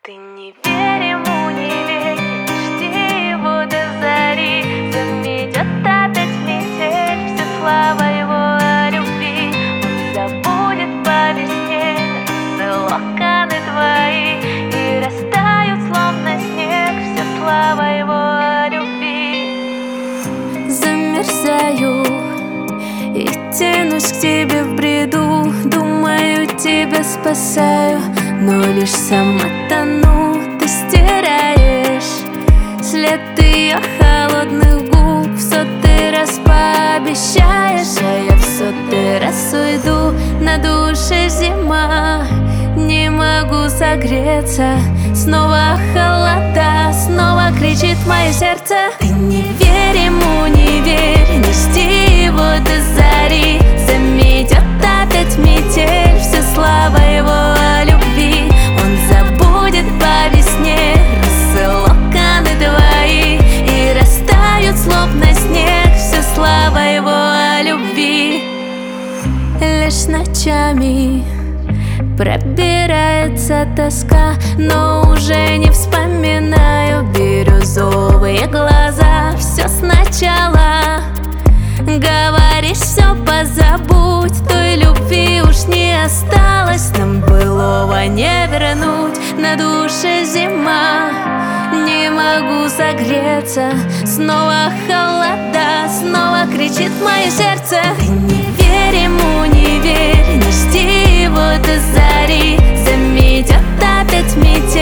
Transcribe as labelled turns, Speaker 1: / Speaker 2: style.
Speaker 1: Ты не верь ему, не верь, не жди его до зари. Заметет опять метель, вся слава его о любви. Он забудет по весне локоны твои, и растают, словно снег, вся слава его о любви.
Speaker 2: Замерзаю и тянусь к тебе в бреду, думаю, тебя спасаю, но лишь сама тону. Ты стираешь след ее холодных губ, в сотый раз пообещаешь, а я в сотый раз уйду. На душе зима, не могу согреться, снова холода, снова кричит мое сердце. Ты не верь ему, не верь, не жди его до зари. Заметет опять метель, вся слава его о любви. Он забудет по весне росы локоны твои, и растают, словно снег, вся слава его о любви. Лишь ночами пробирается тоска, но уже не вспоминаю бирюзовые глаза. Все сначала говоришь, все позабудь, той любви уж не осталось, нам былого не вернуть. На душе зима, не могу согреться, снова холода, снова кричит мое сердце. Ты не верь ему, не верь, не жди его до зари. Заметет опять метель,